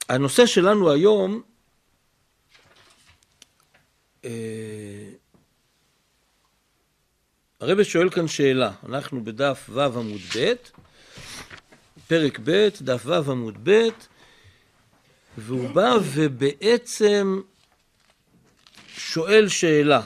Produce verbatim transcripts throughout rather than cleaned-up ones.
הנושא שלנו היום, הרב שואל כאן שאלה, אנחנו בדף ו' עמוד ב', פרק ב', דף ו' עמוד ב', והוא בא ובעצם שואל שאלה.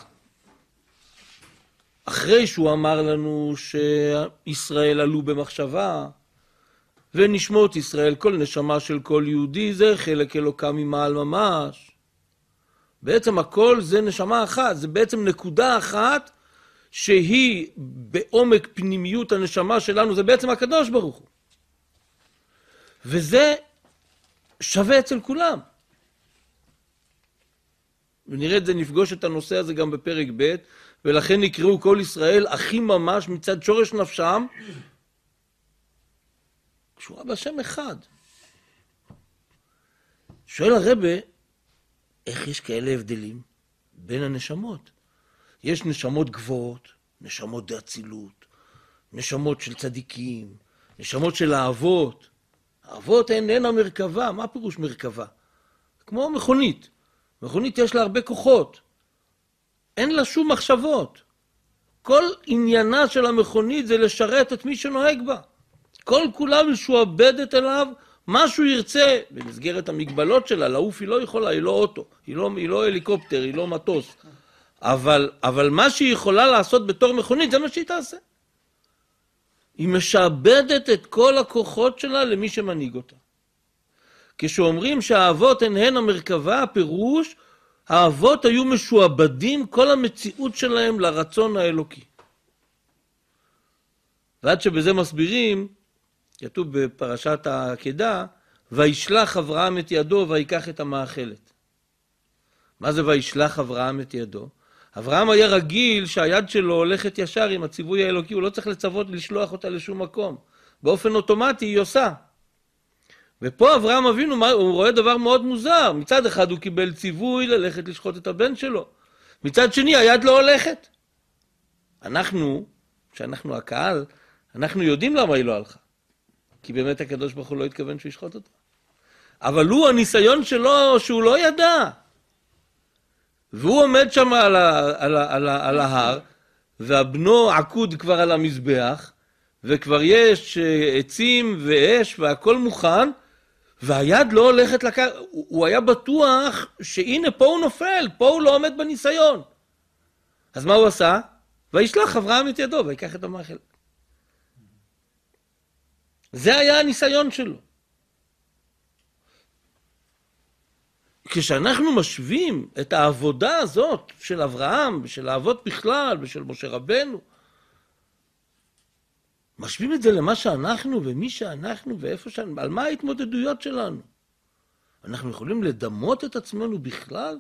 אחרי שהוא אמר לנו שישראל עלו במחשבה, ונשמות ישראל, כל נשמה של כל יהודי, זה חלק אלוקם ממעל ממש. בעצם הכל זה נשמה אחת, זה בעצם נקודה אחת, שהיא בעומק פנימיות הנשמה שלנו, זה בעצם הקדוש ברוך הוא. וזה שווה אצל כולם. ונראה את זה, נפגוש את הנושא הזה גם בפרק ב', ולכן נקראו כל ישראל אחים ממש מצד שורש נפשם, קשורה בשם אחד. שואל הרבה, איך יש כאלה הבדלים בין הנשמות? יש נשמות גבוהות, נשמות דאצילות, נשמות של צדיקים, נשמות של האבות. האבות הן הן המרכבה. מה פירוש מרכבה? כמו מכונית. מכונית יש לה הרבה כוחות. אין לה שום מחשבות. כל עניינה של המכונית זה לשרת את מי שנוהג בה. כל כולה משועבדת אליו, מה שהוא ירצה, במסגרת המגבלות שלה, לעוף היא לא יכולה, היא לא אוטו, היא לא, היא לא הליקופטר, היא לא מטוס. אבל, אבל מה שהיא יכולה לעשות בתור מכונית, זה מה שהיא תעשה. היא משעבדת את כל הכוחות שלה למי שמנהיג אותה. כשאומרים שהאבות הן הן המרכבה, הפירוש, האבות היו משועבדים כל המציאות שלהם לרצון האלוקי. ועד שבזה מסבירים, כתוב בפרשת העקדה, וישלח אברהם את ידו ויקח את המאכלת. מה זה וישלח אברהם את ידו? אברהם היה רגיל שהיד שלו הולכת ישר עם הציווי האלוקי, הוא לא צריך לצוות לשלוח אותה לשום מקום. באופן אוטומטי היא עושה. ופה אברהם אבינו, הוא רואה דבר מאוד מוזר. מצד אחד הוא קיבל ציווי ללכת לשחוט את הבן שלו. מצד שני היד לא הולכת. אנחנו, שאנחנו הקהל, אנחנו יודעים למה היא לא הלכה. כי באמת הקדוש ברוך הוא לא התכוון שהוא ישחוט אותה. אבל הוא, הניסיון שלו, שהוא לא ידע. והוא עומד שם על, ה, על, ה, על, ה, על ההר, והבנו עקוד כבר על המזבח, וכבר יש עצים ואש והכל מוכן, והיד לא הולכת לקר... הוא, הוא היה בטוח שהנה פה הוא נופל, פה הוא לא עומד בניסיון. אז מה הוא עשה? וישלח אברהם את ידו ויקח את המאכל. זה היה הניסיון שלו. כשאנחנו משווים את העבודה הזאת של אברהם ושל האבות בכלל ושל משה רבנו, משווים את זה למה שאנחנו ומי שאנחנו ואיפה שאנחנו, על מה ההתמודדויות שלנו? אנחנו יכולים לדמות את עצמנו בכלל?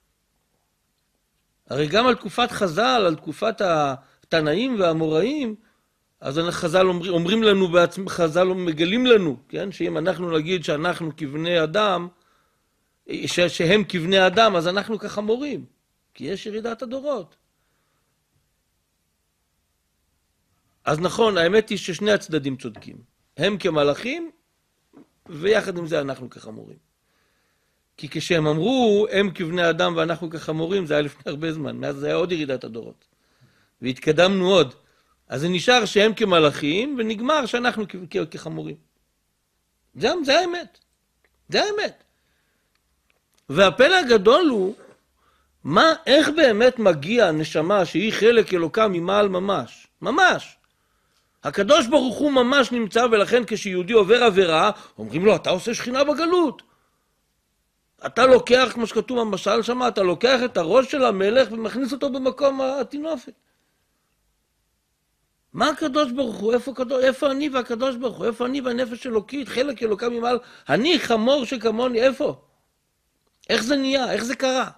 הרי גם על תקופת חז"ל, על תקופת התנאים והאמוראים, אז חז"ל אומרים, אומרים לנו בעצמם, חז"ל מגלים לנו, כן? שאם אנחנו נגיד שאנחנו כבני אדם, ש, שהם כבני אדם, אז אנחנו כחמורים, כי יש ירידת הדורות. אז נכון, האמת היא ששני הצדדים צודקים. הם כמלאכים, ויחד עם זה אנחנו כחמורים. כי כשהם אמרו, הם כבני אדם ואנחנו כחמורים, זה היה לפני הרבה זמן, מאז זה היה עוד ירידת הדורות. והתקדמנו עוד. אז זה נשאר שהם כמלאכים, ונגמר שאנחנו כחמורים. זה, זה האמת. זה האמת. והפלא הגדול הוא, מה, איך באמת מגיע נשמה שהיא חלק אלוקה ממעל ממש? ממש. הקדוש ברוך הוא ממש נמצא, ולכן כשיהודי עובר עבירה, אומרים לו, אתה עושה שכינה בגלות. אתה לוקח, כמו שכתוב במשל שם, אתה לוקח את הראש של המלך ומכניס אותו במקום התינופת. מה הקדוש ברוך הוא? איפה, קדוש, איפה אני והקדוש ברוך הוא? איפה אני והנפש אלוקית? חלק אלוקה ממעל. אני חמור שכמוני, איפה? איך זה נהיה? איך זה קרה?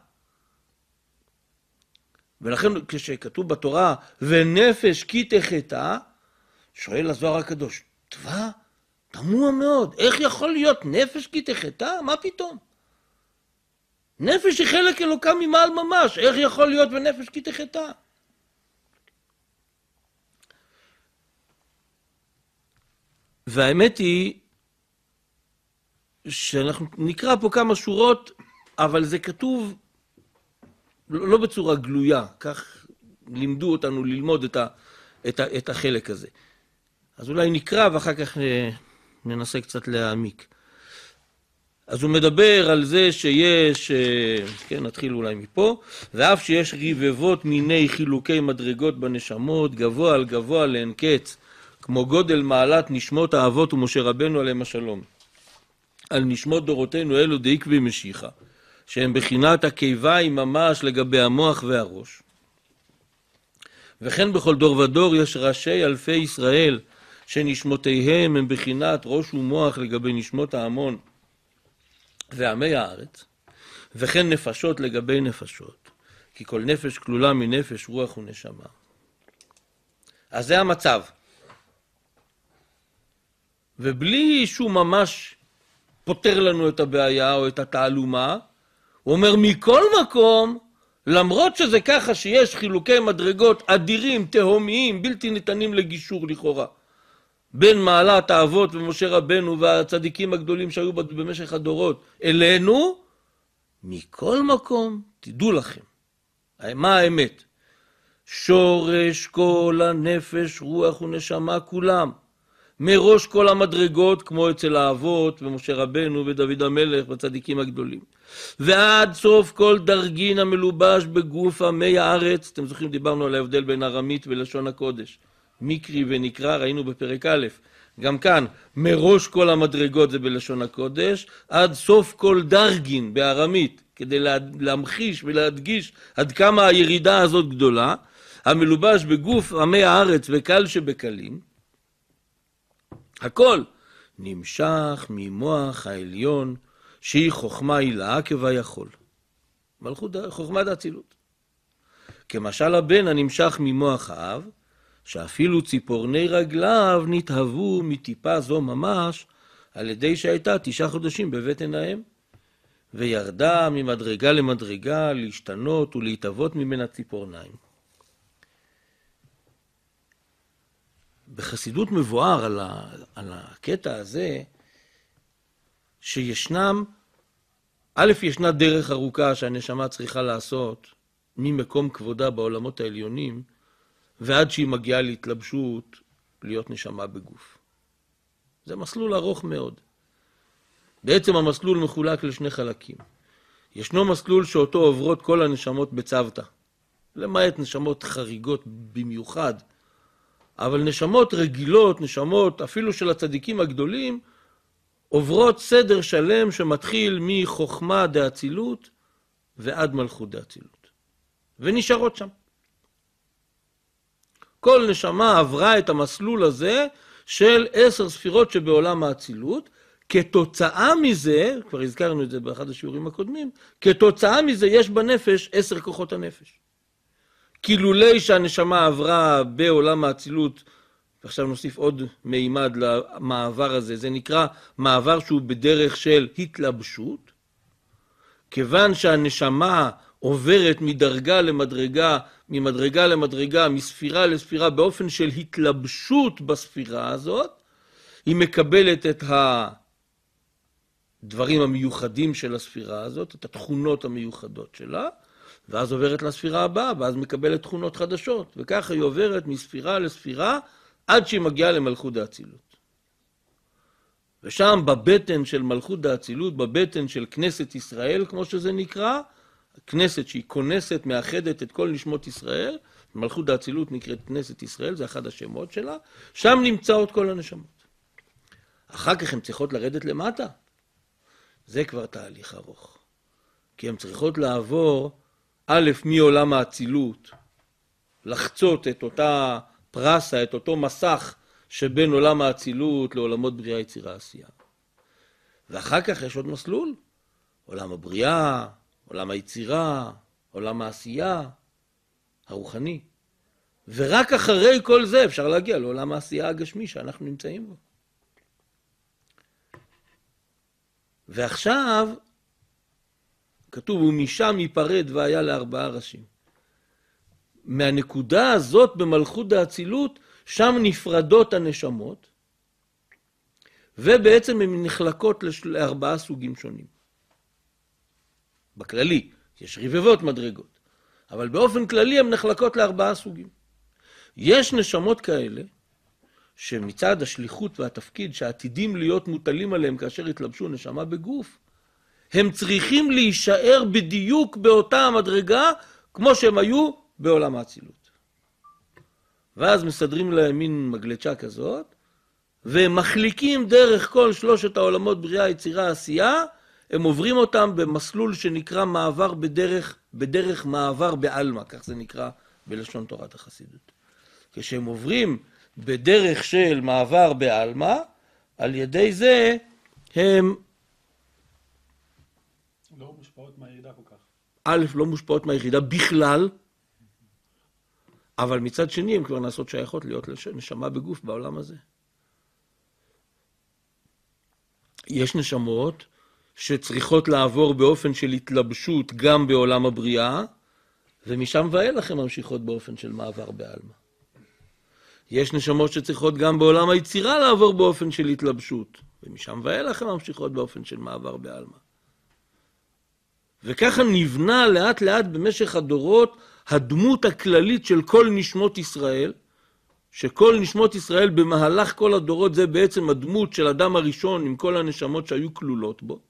ולכן כשכתוב בתורה, ונפש כי תחטא, שואל הזוהר הקדוש, תווה, תמוה מאוד, איך יכול להיות נפש כי תחטא? מה פתאום? נפש היא חלק אלוקה ממעל ממש, איך יכול להיות ונפש כי תחטא? והאמת היא שאנחנו נקרא פה כמה שורות, אבל זה כתוב לא בצורה גלויה, כך לימדו אותנו ללמוד את, ה, את, ה, את החלק הזה. אז אולי נקרא ואחר כך ננסה קצת להעמיק. אז הוא מדבר על זה שיש, כן, נתחיל אולי מפה, ואף שיש רבבות מיני חילוקי מדרגות בנשמות, גבוה על גבוה לאין קץ, כמו גודל מעלת נשמות האבות ומשה רבנו עליהם השלום. על נשמות דורותינו אלו דעיקבי משיחה, שהם בחינת הקיביים ממש לגבי המוח והראש. וכן בכל דור ודור יש ראשי אלפי ישראל, שנשמותיהם הם בחינת ראש ומוח לגבי נשמות ההמון ועמי הארץ, וכן נפשות לגבי נפשות, כי כל נפש כלולה מנפש רוח ונשמה. אז זה המצב. ובלי שהוא ממש פותר לנו את הבעיה או את התעלומה, הוא אומר מכל מקום, למרות שזה ככה שיש חילוקי מדרגות אדירים, תהומיים, בלתי ניתנים לגישור לכאורה, בין מעלת האבות ומשה רבנו והצדיקים הגדולים שהיו במשך הדורות אלינו, מכל מקום, תדעו לכם, מה האמת? שורש כל הנפש, רוח ונשמה כולם, מראש כל המדרגות, כמו אצל האבות ומשה רבנו ודוד המלך והצדיקים הגדולים, ועד סוף כל דרגין המלובש בגוף עמי הארץ. אתם זוכרים, דיברנו על ההבדל בין ארמית ולשון הקודש, מקרי ונקרא, ראינו בפרק א', גם כאן מראש כל המדרגות זה בלשון הקודש, עד סוף כל דרגין בארמית, כדי להמחיש ולהדגיש עד כמה הירידה הזאת גדולה, המלובש בגוף עמי הארץ וקל שבקלים, הכל נמשך ממוח העליון, שהיא חוכמה הילאה כביכול, מלכות חוכמת האצילות. כמשל הבן הנמשך ממוח האב, שאפילו ציפורני רגליו נתהוו מטיפה זו ממש, על ידי שהייתה תשעה חודשים בבטן האם, וירדה ממדרגה למדרגה להשתנות ולהתהוות ממנה ציפורניים. בחסידות מבואר על, ה, על הקטע הזה, שישנם, א', ישנה דרך ארוכה שהנשמה צריכה לעשות ממקום כבודה בעולמות העליונים, ועד שהיא מגיעה להתלבשות, להיות נשמה בגוף. זה מסלול ארוך מאוד. בעצם המסלול מחולק לשני חלקים. ישנו מסלול שאותו עוברות כל הנשמות בצוותא, למעט נשמות חריגות במיוחד, אבל נשמות רגילות, נשמות אפילו של הצדיקים הגדולים, עוברות סדר שלם שמתחיל מחוכמה דאצילות ועד מלכות דאצילות, ונשארות שם. כל נשמה עברה את המסלול הזה של עשר ספירות שבעולם האצילות, כתוצאה מזה, כבר הזכרנו את זה באחד השיעורים הקודמים, כתוצאה מזה יש בנפש עשר כוחות הנפש. כילולי שהנשמה עברה בעולם האצילות, ועכשיו נוסיף עוד מימד למעבר הזה, זה נקרא מעבר שהוא בדרך של התלבשות, כיוון שהנשמה עוברת מדרגה למדרגה, ממדרגה למדרגה, מספירה לספירה, באופן של התלבשות בספירה הזאת, היא מקבלת את הדברים המיוחדים של הספירה הזאת, את התכונות המיוחדות שלה, ואז עוברת לספירה הבאה, ואז מקבלת תכונות חדשות, וככה היא עוברת מספירה לספירה, עד שהיא מגיעה למלכות דאצילות. ושם בבטן של מלכות דאצילות, בבטן של כנסת ישראל, כמו שזה נקרא, כנסת שהיא כונסת, מאחדת את כל נשמות ישראל, מלכות דאצילות נקראת כנסת ישראל, זה אחד השמות שלה, שם נמצאות כל הנשמות. אחר כך הן צריכות לרדת למטה. זה כבר תהליך ארוך. כי הן צריכות לעבור, א', מעולם האצילות, לחצות את אותה פרסה, את אותו מסך שבין עולם האצילות לעולמות בריאה, יצירה, עשייה. ואחר כך יש עוד מסלול, עולם הבריאה, עולם היצירה, עולם העשייה, הרוחני. ורק אחרי כל זה אפשר להגיע לעולם העשייה הגשמי שאנחנו נמצאים בו. ועכשיו, כתוב, ומשם ייפרד והיה לארבעה ראשים. מהנקודה הזאת במלכות דאצילות, שם נפרדות הנשמות, ובעצם הן נחלקות לארבעה סוגים שונים. בכללי, יש רבבות מדרגות, אבל באופן כללי הן נחלקות לארבעה סוגים. יש נשמות כאלה, שמצד השליחות והתפקיד שעתידים להיות מוטלים עליהם כאשר התלבשו נשמה בגוף, הם צריכים להישאר בדיוק באותה המדרגה כמו שהם היו בעולם האצילות. ואז מסדרים להם מין מגלצ'ה כזאת, והם מחליקים דרך כל שלושת העולמות בריאה, יצירה, עשייה, הם עוברים אותם במסלול שנקרא מעבר בדרך, בדרך מעבר בעלמא, כך זה נקרא בלשון תורת החסידות. כשהם עוברים בדרך של מעבר בעלמא, על ידי זה הם לא מושפעות מהירידה כל כך. א', לא מושפעות מהירידה בכלל, אבל מצד שני הם כבר נעשות שייכות להיות נשמה בגוף בעולם הזה. יש נשמות שצריכות לעבור באופן של התלבשות גם בעולם הבריאה, ומשם ואילך הן ממשיכות באופן של מעבר בעלמא. יש נשמות שצריכות גם בעולם היצירה לעבור באופן של התלבשות, ומשם ואילך הן ממשיכות באופן של מעבר בעלמא. וככה נבנה לאט לאט במשך הדורות הדמות הכללית של כל נשמות ישראל, שכל נשמות ישראל במהלך כל הדורות זה בעצם הדמות של אדם הראשון עם כל הנשמות שהיו כלולות בו.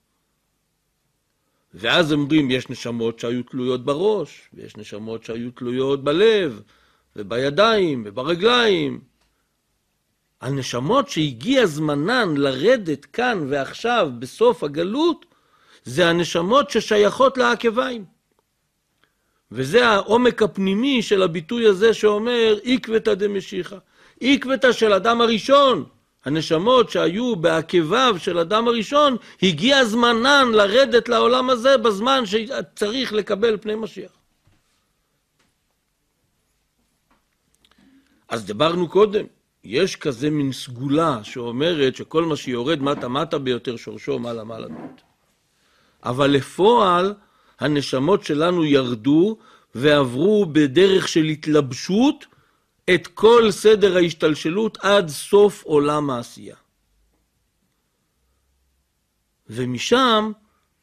ואז אומרים, יש נשמות שהיו תלויות בראש, ויש נשמות שהיו תלויות בלב, ובידיים, וברגליים. הנשמות שהגיע זמנן לרדת כאן ועכשיו בסוף הגלות, זה הנשמות ששייכות לעקביים. וזה העומק הפנימי של הביטוי הזה שאומר, עקבתא דמשיחא. עקבתא של אדם הראשון. הנשמות שהיו בעקביו של אדם הראשון, הגיע זמנן לרדת לעולם הזה בזמן שצריך לקבל פני משיח. אז דיברנו קודם, יש כזה מין סגולה שאומרת שכל מה שיורד מטה מטה ביותר שורשו מעלה מעלה ביותר. אבל לפועל הנשמות שלנו ירדו ועברו בדרך של התלבשות את כל סדר ההשתלשלות עד סוף עולם העשייה. ומשם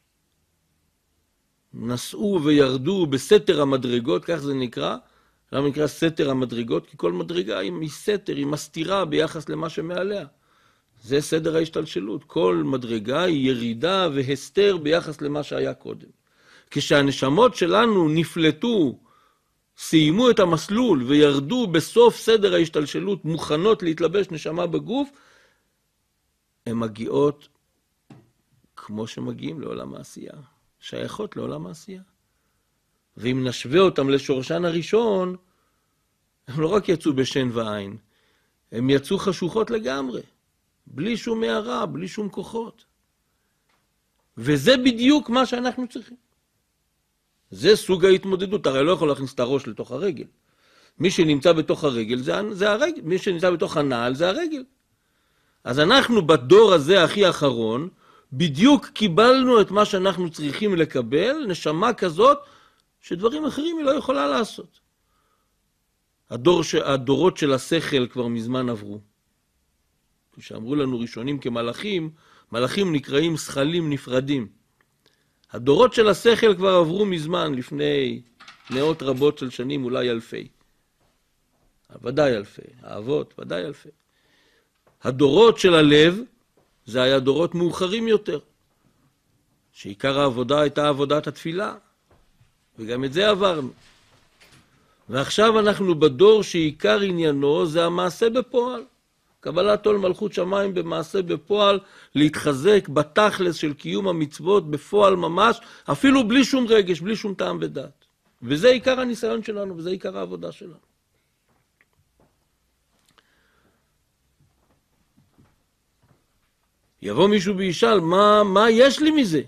נסעו וירדו בסתר המדרגות, כך זה נקרא. למה נקרא סתר המדרגות? כי כל מדרגה היא סתר, היא מסתירה ביחס למה שמעליה. זה סדר ההשתלשלות. כל מדרגה היא ירידה והסתר ביחס למה שהיה קודם. כשהנשמות שלנו נפלטו, סיימו את המסלול וירדו בסוף סדר ההשתלשלות מוכנות להתלבש נשמה בגוף, הן מגיעות כמו שמגיעים לעולם העשייה, שייכות לעולם העשייה. ואם נשווה אותם לשורשן הראשון, הם לא רק יצאו בשן ועין, הם יצאו חשוכות לגמרי, בלי שום הערה, בלי שום כוחות. וזה בדיוק מה שאנחנו צריכים. זה סוג ההתמודדות, הרי לא יכול להכניס את הראש לתוך הרגל. מי שנמצא בתוך הרגל זה, זה הרגל, מי שנמצא בתוך הנעל זה הרגל. אז אנחנו בדור הזה הכי אחרון, בדיוק קיבלנו את מה שאנחנו צריכים לקבל, נשמה כזאת, שדברים אחרים היא לא יכולה לעשות. הדור ש... הדורות של השכל כבר מזמן עברו. כשאמרו לנו ראשונים כמלאכים, מלאכים נקראים שכלים נפרדים. הדורות של השכל כבר עברו מזמן, לפני מאות רבות של שנים, אולי אלפי. ודאי אלפי. האבות, ודאי אלפי. הדורות של הלב, זה היה דורות מאוחרים יותר. שעיקר העבודה הייתה עבודת התפילה. וגם את זה עברנו. ועכשיו אנחנו בדור שעיקר עניינו זה המעשה בפועל. קבלת עול מלכות שמיים במעשה בפועל, להתחזק בתכלס של קיום המצוות בפועל ממש, אפילו בלי שום רגש, בלי שום טעם ודעת. וזה עיקר הניסיון שלנו, וזה עיקר העבודה שלנו. יבוא מישהו וישאל, מה, מה יש לי מזה?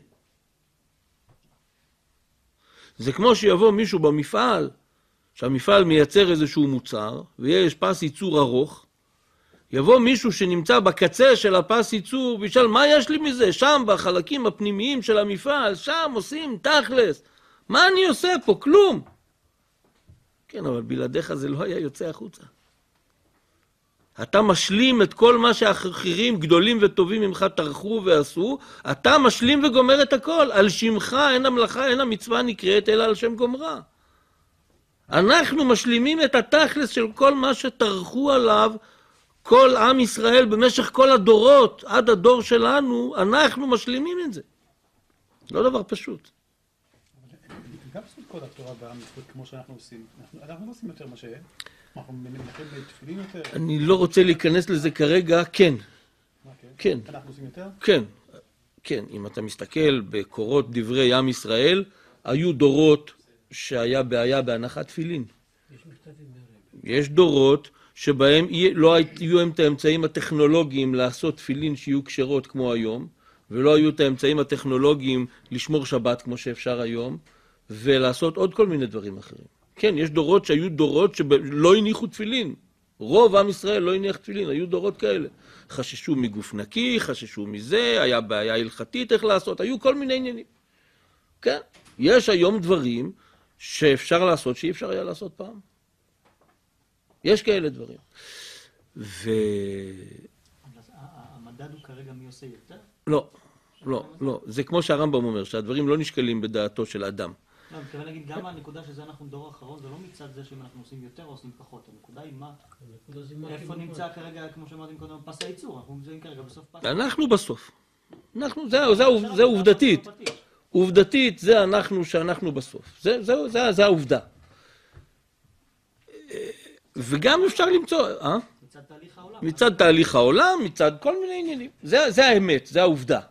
זה כמו שיבוא מישהו במפעל, שהמפעל מייצר איזשהו מוצר, ויש פס ייצור ארוך, יבוא מישהו שנמצא בקצה של הפס ייצור, וישאל, מה יש לי מזה? שם, בחלקים הפנימיים של המפעל, שם עושים תכלס. מה אני עושה פה? כלום. כן, אבל בלעדיך זה לא היה יוצא החוצה. אתה משלים את כל מה שאחרים גדולים וטובים ממך טרחו ועשו, אתה משלים וגומר את הכל. על שמך אין המלאכה, אין המצווה נקראת, אלא על שם גומרה. אנחנו משלימים את התכלס של כל מה שטרחו עליו כל עם ישראל במשך כל הדורות, עד הדור שלנו, אנחנו משלימים את זה. לא דבר פשוט. גם עושים כל התורה בעם ישראל כמו שאנחנו עושים. אנחנו לא עושים יותר מה שהם. אנחנו מניחים תפילין יותר. אני לא רוצה להיכנס לזה כרגע, כן. כן. אנחנו עושים יותר? כן. כן. אם אתה מסתכל בקורות דברי עם ישראל, היו דורות שהיה בעיה בהנחת תפילין. יש דורות שבהם לא היו את האמצעים הטכנולוגיים לעשות תפילין שיהיו כשרות כמו היום, ולא היו את האמצעים הטכנולוגיים לשמור שבת כמו שאפשר היום, ולעשות עוד כל מיני דברים אחרים. כן, יש דורות שהיו דורות שלא הניחו תפילין. רוב עם ישראל לא הניח תפילין, היו דורות כאלה. חששו מגוף נקי, חששו מזה, היה בעיה הלכתית איך לעשות, היו כל מיני עניינים. כן, יש היום דברים שאפשר לעשות שאי אפשר היה לעשות פעם. יש כאלה דברים. ו... המדד הוא כרגע מי עושה יותר? לא, לא, לא. זה כמו שהרמב"ם אומר, שהדברים לא נשקלים בדעתו של אדם. לא, אני מתכוון להגיד, גם הנקודה שזה אנחנו דור אחרון, זה לא מצד זה שאם אנחנו עושים יותר או עושים פחות. הנקודה היא מה? איפה נמצא כרגע, כמו שאמרתם קודם, פס הייצור? אנחנו נמצאים כרגע בסוף פס. אנחנו בסוף. אנחנו, זה, זה, זה עובדתית. עובדתית זה אנחנו שאנחנו בסוף. זה, זה, זה, זה העובדה. וגם אפשר למצוא, אה? מצד תהליך העולם. מצד תהליך העולם, מצד כל מיני עניינים. זה, זה האמת, זה העובדה.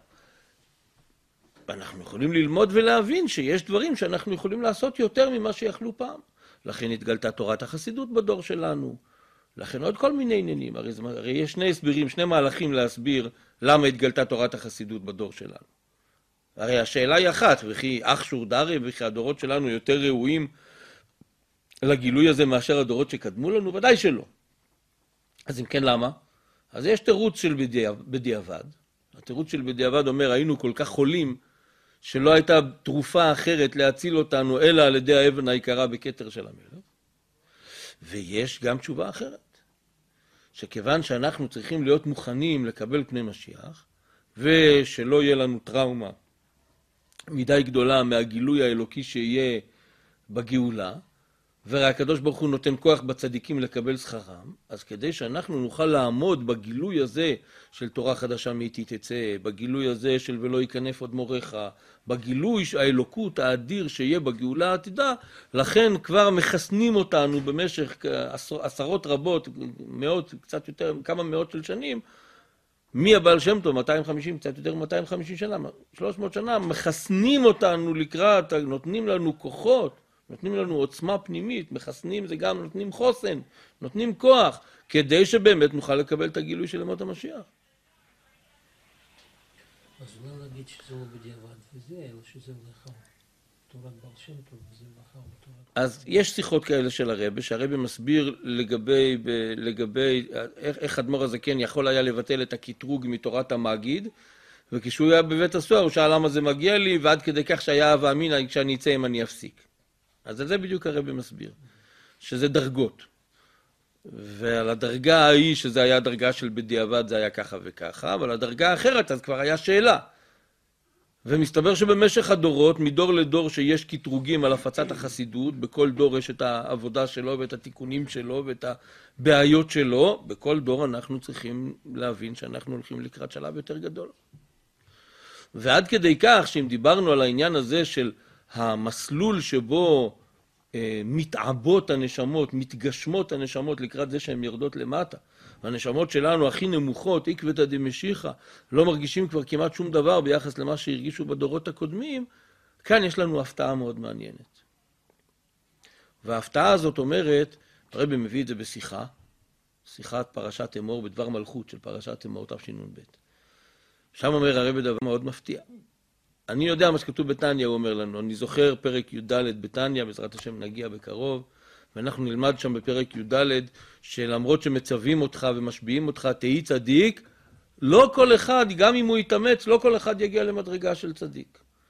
אנחנו יכולים ללמוד ולהבין שיש דברים שאנחנו יכולים לעשות יותר ממה שיכלו פעם. לכן התגלתה תורת החסידות בדור שלנו. לכן עוד כל מיני עניינים. הרי, הרי יש שני הסברים, שני מהלכים להסביר למה התגלתה תורת החסידות בדור שלנו. הרי השאלה היא אחת, וכי אח שור דרי, וכי הדורות שלנו יותר ראויים לגילוי הזה מאשר הדורות שקדמו לנו? ודאי שלא. אז אם כן, למה? אז יש תירוץ של בדיעבד. התירוץ של בדיעבד אומר, היינו כל כך חולים, שלא הייתה תרופה אחרת להציל אותנו, אלא על ידי האבן היקרה בכתר של המלך. ויש גם תשובה אחרת. שכיוון שאנחנו צריכים להיות מוכנים לקבל פני משיח, ושלא יהיה לנו טראומה מדי גדולה מהגילוי האלוקי שיהיה בגאולה, ורק הקדוש ברוך הוא נותן כוח בצדיקים לקבל שכרם, אז כדי שאנחנו נוכל לעמוד בגילוי הזה של תורה חדשה מאיתי תצא, בגילוי הזה של ולא ייכנף עוד מורך, בגילוי האלוקות האדיר שיהיה בגאולה העתידה, לכן כבר מחסנים אותנו במשך עשר, עשרות רבות, מאות, קצת יותר, כמה מאות של שנים, מהבעל שם טוב, מאתיים וחמישים, קצת יותר מאתיים וחמישים שנה, שלוש מאות שנה, מחסנים אותנו לקראת, נותנים לנו כוחות, נותנים לנו עוצמה פנימית, מחסנים זה גם נותנים חוסן, נותנים כוח, כדי שבאמת נוכל לקבל את הגילוי של ימות המשיח. אז לא להגיד שזה לא בדיעבד וזה, אלא שזה לאחר תורת בעל שם טוב, וזה לאחר תורת... אז יש שיחות כאלה של הרבי, שהרבי מסביר לגבי, ב, לגבי איך, איך אדמו"ר הזקן יכול היה לבטל את הקטרוג מתורת המגיד, וכשהוא היה בבית הסוהר הוא שאל למה זה מגיע לי, ועד כדי כך שהיה הווה אמינא, כשאני אצא אם אני אפסיק. אז על זה בדיוק הרבי מסביר, שזה דרגות. ועל הדרגה ההיא, שזה היה דרגה של בדיעבד, זה היה ככה וככה, אבל הדרגה האחרת, אז כבר היה שאלה. ומסתבר שבמשך הדורות, מדור לדור שיש קטרוגים על הפצת החסידות, בכל דור יש את העבודה שלו ואת התיקונים שלו ואת הבעיות שלו, בכל דור אנחנו צריכים להבין שאנחנו הולכים לקראת שלב יותר גדול. ועד כדי כך, שאם דיברנו על העניין הזה של המסלול שבו אה, מתעבות הנשמות, מתגשמות הנשמות לקראת זה שהן ירדות למטה. הנשמות שלנו הכי נמוכות, עקבתא דמשיחא, לא מרגישים כבר כמעט שום דבר ביחס למה שהרגישו בדורות הקודמים. כאן יש לנו הפתעה מאוד מעניינת. וההפתעה הזאת אומרת, הרבי מביא את זה בשיחה, שיחת פרשת אמור בדבר מלכות של פרשת אמור תשנ"ב. שם אומר הרבי דבר מאוד מפתיע. אני יודע מה שכתוב בתניא, הוא אומר לנו, אני זוכר פרק י"ד בתניא, בעזרת השם נגיע בקרוב, ואנחנו נלמד שם בפרק י"ד, שלמרות שמצווים אותך ומשביעים אותך, תהי צדיק, לא כל אחד, גם אם הוא יתאמץ, לא כל אחד יגיע למדרגה של צדיק.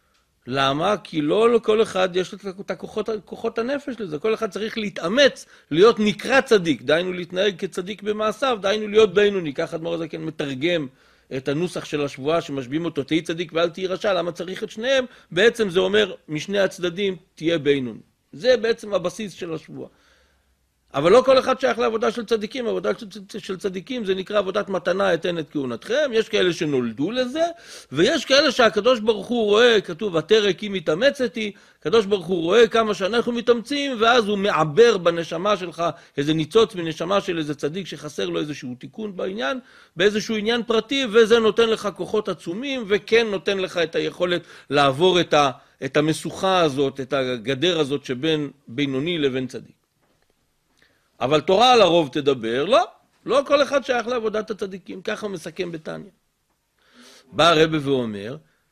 למה? כי לא לכל אחד יש את הכוחות, כוחות הנפש לזה. כל אחד צריך להתאמץ, להיות נקרא צדיק. דהיינו להתנהג כצדיק במעשיו, דהיינו להיות בינוני. ככה אדמו"ר הזקן מתרגם את הנוסח של השבועה שמשביעים אותו, תהי צדיק ואל תהי רשע. למה צריך את שניהם? בעצם זה אומר, משני הצדדים תהיה בינוני. זה בעצם הבסיס של השבועה. אבל לא כל אחד שייך לעבודה של צדיקים. עבודה של צדיקים זה נקרא עבודת מתנה אתן את כהונתכם. יש כאלה שנולדו לזה, ויש כאלה שהקדוש ברוך הוא רואה, כתוב, ותרק היא מתאמצתי, הקדוש ברוך הוא רואה כמה שאנחנו מתאמצים, ואז הוא מעבר בנשמה שלך איזה ניצוץ מנשמה של איזה צדיק שחסר לו איזשהו תיקון בעניין, באיזשהו עניין פרטי, וזה נותן לך כוחות עצומים, וכן נותן לך את היכולת לעבור את, ה, את המשוכה הזאת, את הגדר הזאת שבין בינוני לבין צדיק. אבל תורה על הרוב תדבר, לא, לא כל אחד שייך לעבודת הצדיקים, ככה הוא מסכם בתניא. בא הרב ואומר,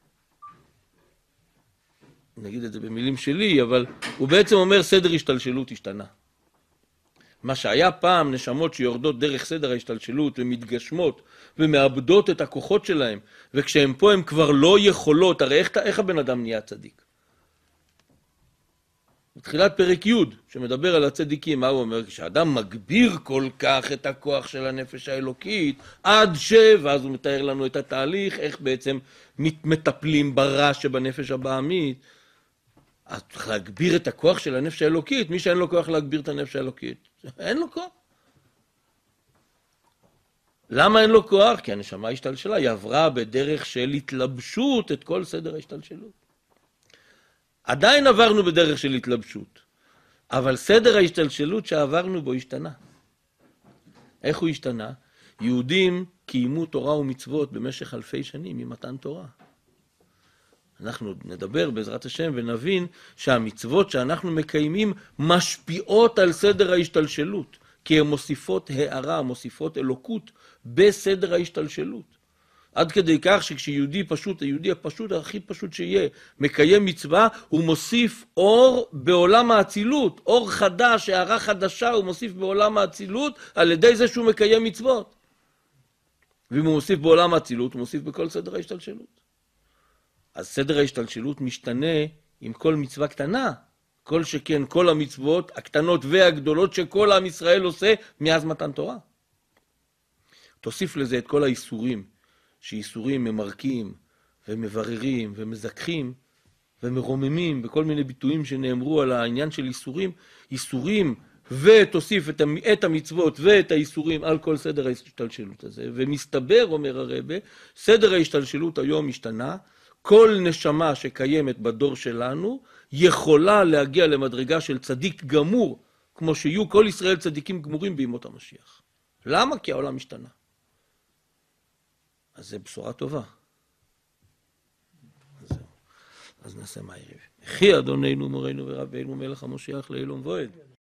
נגיד את זה במילים שלי, אבל הוא בעצם אומר סדר השתלשלות השתנה. מה שהיה פעם נשמות שיורדות דרך סדר ההשתלשלות ומתגשמות ומאבדות את הכוחות שלהם, וכשהם פה הם כבר לא יכולות, הרי איך, איך הבן אדם נהיה צדיק? בתחילת פרק י' שמדבר על הצדיקים, מה הוא אומר? כשאדם מגביר כל כך את הכוח של הנפש האלוקית, עד ש... ואז הוא מתאר לנו את התהליך, איך בעצם מטפלים ברע שבנפש הבעמית. אז צריך להגביר את הכוח של הנפש האלוקית, מי שאין לו כוח להגביר את הנפש האלוקית, אין לו כוח. למה אין לו כוח? כי הנשמה השתלשלה, היא עברה בדרך של התלבשות את כל סדר ההשתלשלות. עדיין עברנו בדרך של התלבשות, אבל סדר ההשתלשלות שעברנו בו השתנה. איך הוא השתנה? יהודים קיימו תורה ומצוות במשך אלפי שנים ממתן תורה. אנחנו נדבר בעזרת השם ונבין שהמצוות שאנחנו מקיימים משפיעות על סדר ההשתלשלות, כי הן מוסיפות הערה, מוסיפות אלוקות בסדר ההשתלשלות. עד כדי כך שכשיהודי פשוט, היהודי הפשוט, הכי פשוט שיהיה, מקיים מצווה, הוא מוסיף אור בעולם האצילות, אור חדש, הערה חדשה, הוא מוסיף בעולם האצילות על ידי זה שהוא מקיים מצוות. ואם הוא מוסיף בעולם האצילות, הוא מוסיף בכל סדר ההשתלשלות. אז סדר ההשתלשלות משתנה עם כל מצווה קטנה, כל שכן כל המצוות הקטנות והגדולות שכל עם ישראל עושה מאז מתן תורה. תוסיף לזה את כל האיסורים, שאיסורים ממרקים ומבררים ומזכחים ומרוממים בכל מיני ביטויים שנאמרו על העניין של איסורים, איסורים ותוסיף את המצוות ואת האיסורים על כל סדר ההשתלשלות הזה. ומסתבר, אומר הרב, סדר ההשתלשלות היום השתנה, כל נשמה שקיימת בדור שלנו יכולה להגיע למדרגה של צדיק גמור, כמו שיהיו כל ישראל צדיקים גמורים בימות המשיח. למה? כי העולם השתנה. אז זה בשורה טובה. אז זהו. אז נעשה מה יריב. אחי אדוננו מורנו ורבנו מלך המשיח לעילום ועד.